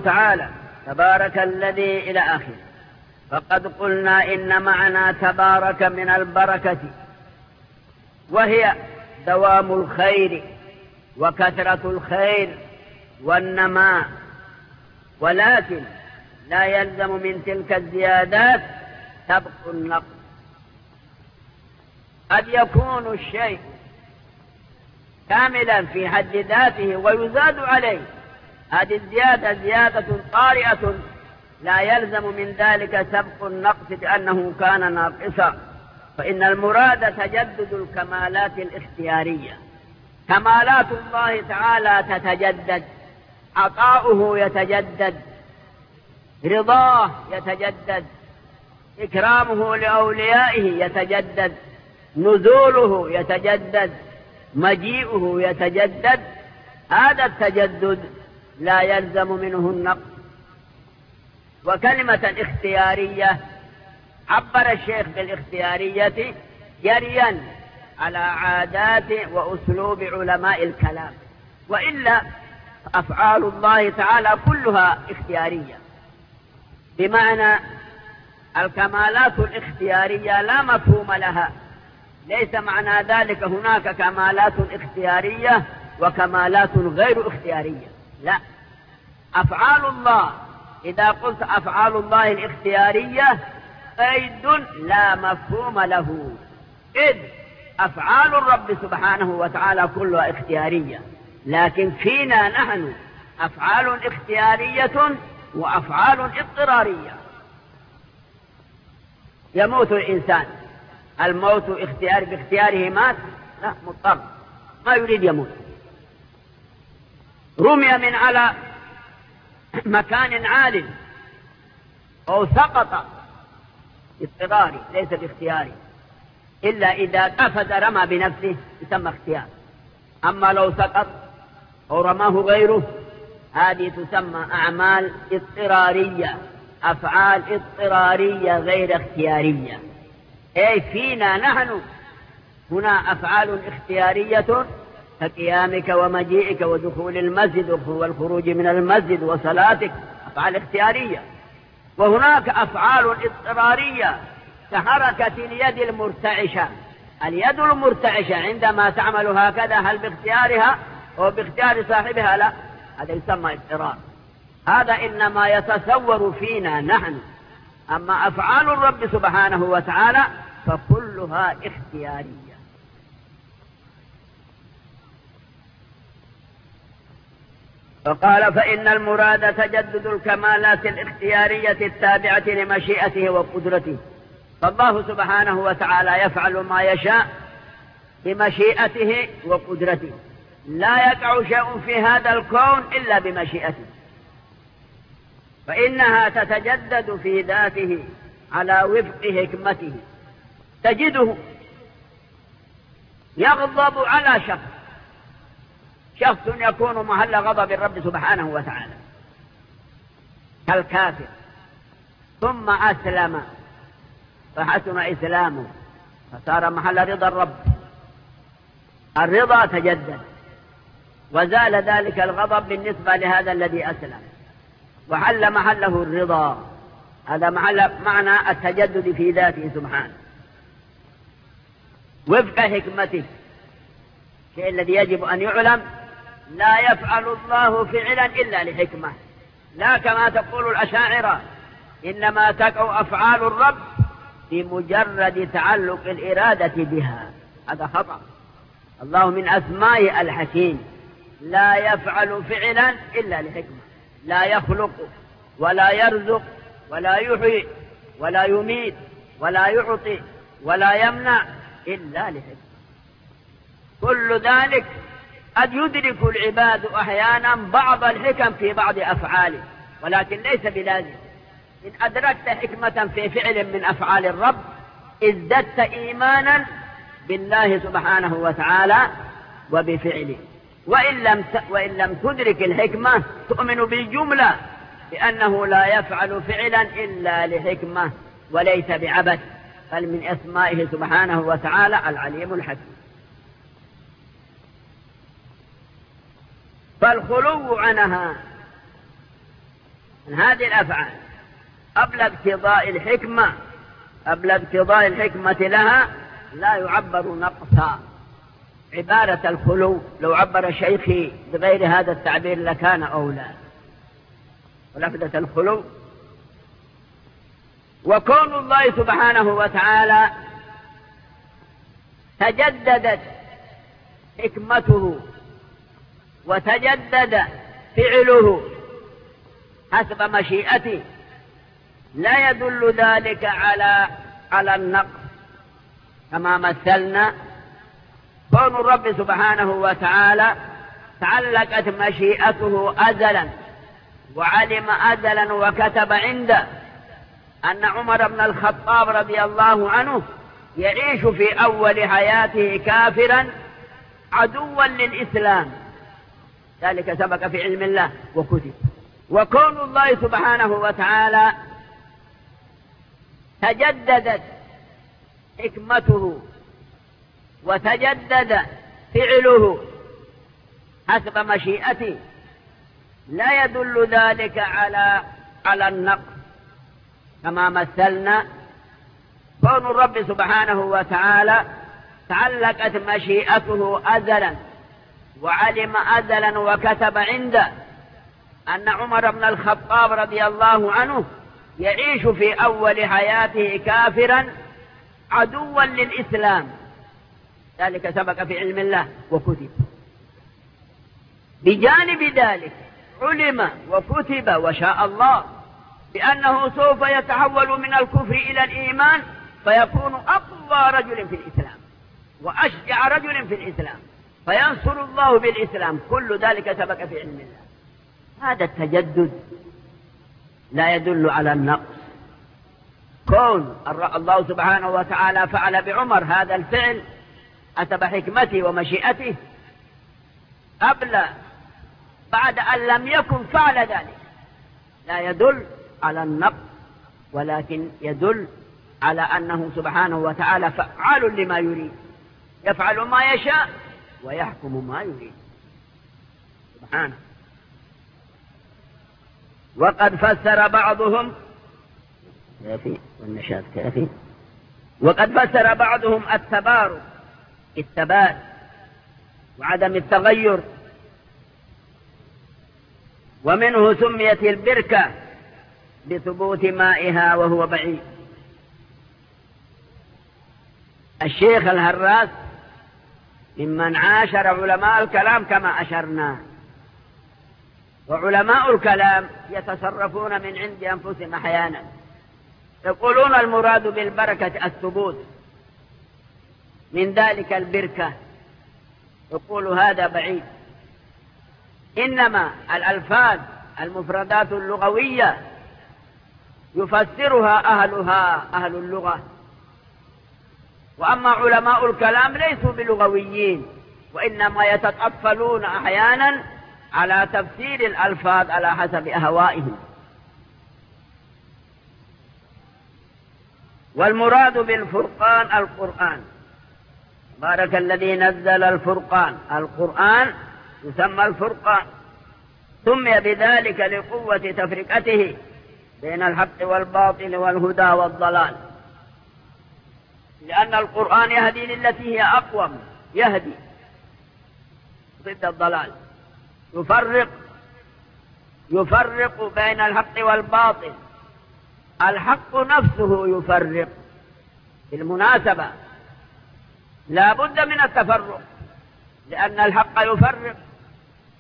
تعالى تبارك الذي إلى آخره. فقد قلنا إن معنى تبارك من البركة، وهي دوام الخير وكثرة الخير والنماء، ولكن لا يلزم من تلك الزيادات سبق النقص. قد يكون الشيء كاملا في حد ذاته ويزاد عليه، هذه الزيادة زيادة طارئة لا يلزم من ذلك سبق النقص لأنه كان ناقصا. فإن المراد تجدد الكمالات الاختيارية. كمالات الله تعالى تتجدد، عطاؤه يتجدد، رضاه يتجدد، إكرامه لأوليائه يتجدد، نزوله يتجدد، مجيئه يتجدد. هذا التجدد لا يلزم منه النقص. وكلمة الاختيارية عبر الشيخ بالاختيارية جريا على عادات وأسلوب علماء الكلام، وإلا أفعال الله تعالى كلها اختيارية، بمعنى الكمالات الاختيارية لا مفهوم لها. ليس معنى ذلك هناك كمالات اختيارية وكمالات غير اختيارية، لا. أفعال الله، إذا قلت أفعال الله الاختيارية قيد لا مفهوم له، إذ أفعال الرب سبحانه وتعالى كلها اختيارية، لكن فينا نحن أفعال اختيارية وأفعال اضطرارية. يموت الإنسان، الموت باختياره مات؟ لا، مضطر، ما يريد يموت. رمي من على مكان عال أو سقط اضطراري ليس باختياري، إلا إذا قفز رمى بنفسه يسمى اختيار. أما لو سقط أو رماه غيره هذه تسمى أعمال اضطرارية، أفعال اضطرارية غير اختيارية. أي فينا نحن هنا أفعال اختيارية كقيامك ومجيئك ودخول المسجد والخروج من المسجد وصلاتك، أفعال اختيارية. وهناك أفعال اضطرارية كحركة اليد المرتعشة. اليد المرتعشة عندما تعمل هكذا هل باختيارها أو باختيار صاحبها؟ لا، هذا يسمى اضطرار. هذا إنما يتصور فينا نحن. أما أفعال الرب سبحانه وتعالى فكلها اختيارية. فقال فإن المراد تجدد الكمالات الاختيارية التابعة لمشيئته وقدرته. فالله سبحانه وتعالى يفعل ما يشاء بمشيئته وقدرته، لا يقع شيء في هذا الكون إلا بمشيئته، فإنها تتجدد في ذاته على وفق حكمته. تجده يغضب على شخص يكون محل غضب الرب سبحانه وتعالى كالكافر، ثم أسلم فحسن إسلامه فصار محل رضا الرب. الرضا تجدد وزال ذلك الغضب بالنسبة لهذا الذي أسلم وحل محله الرضا. هذا معنى التجدد في ذاته سبحانه وفق حكمته. الشيء الذي يجب أن يعلم لا يفعل الله فعلا إلا لحكمة، لا كما تقول الأشاعرة إنما تقع أفعال الرب بمجرد تعلق الإرادة بها. هذا خطأ. الله من أسمائه الحكيم، لا يفعل فعلا إلا لحكمة، لا يخلق ولا يرزق ولا يحيي ولا يميت ولا يعطي ولا يمنع إلا لحكمة. كل ذلك قد يدرك العباد أحيانا بعض الحكم في بعض أفعاله، ولكن ليس بلازم. إن أدركت حكمة في فعل من أفعال الرب ازددت إيمانا بالله سبحانه وتعالى وبفعله. وإن لم تدرك الحكمة تؤمن بالجملة بأنه لا يفعل فعلا إلا لحكمة وليس بعبث، بل من أسمائه سبحانه وتعالى العليم الحكيم. فالخلو عنها من هذه الأفعال قبل اقتضاء الحكمة لها لا يعبر نقصا. عبارة الخلو لو عبر شيخي بغير هذا التعبير لكان أولى. ولفظة الخلو وكون الله سبحانه وتعالى تجددت حكمته وتجدد فعله حسب مشيئته لا يدل ذلك على النقص كما مثلنا. كون الرب سبحانه وتعالى تعلقت مشيئته أزلا وعلم أزلا وكتب عنده أن عمر بن الخطاب رضي الله عنه يعيش في أول حياته كافرا عدوا للإسلام، ذلك سبق في علم الله وكتب. وكون الله سبحانه وتعالى تجددت حكمته وتجدد فعله حسب مشيئته لا يدل ذلك على النقص كما مثلنا. كون الرب سبحانه وتعالى تعلقت مشيئته أزلا وعلم أزلا وكتب عنده أن عمر بن الخطاب رضي الله عنه يعيش في أول حياته كافرا عدوا للإسلام، ذلك سبق في علم الله وكتب. بجانب ذلك علم وكتب وشاء الله بأنه سوف يتحول من الكفر إلى الإيمان فيكون أقوى رجل في الإسلام وأشجع رجل في الإسلام فينصر الله بالإسلام، كل ذلك سبق في علم الله. هذا التجدد لا يدل على النقص. كون الله سبحانه وتعالى فعل بعمر هذا الفعل حسب حكمته ومشيئته بعد أن لم يكن فعل ذلك لا يدل على النقص، ولكن يدل على أنه سبحانه وتعالى فعال لما يريد، يفعل ما يشاء ويحكم ما يريد سبحانه. وقد فسر بعضهم التبارك الثبات وعدم التغير، ومنه سميت البركة بثبوت مائها وهو بعيد. الشيخ الهراس ممن عاشر علماء الكلام كما أشرنا، وعلماء الكلام يتصرفون من عند أنفسهم أحيانا، يقولون المراد بالبركة الثبوت، من ذلك البركة، يقول هذا بعيد. إنما الألفاظ المفردات اللغوية يفسرها أهل اللغة، وأما علماء الكلام ليسوا بلغويين، وإنما يتطفلون أحيانا على تفسير الألفاظ على حسب أهوائهم. والمراد بالفرقان القرآن، بارك الذي نزل الفرقان، القرآن يسمى الفرقان، سمي بذلك لقوة تفرقته بين الحق والباطل والهدى والضلال، لأن القرآن يهدي للتي هي أقوم، يهدي ضد الضلال، يفرق بين الحق والباطل. الحق نفسه يفرق، بالمناسبة لا بد من التفرق، لأن الحق يفرق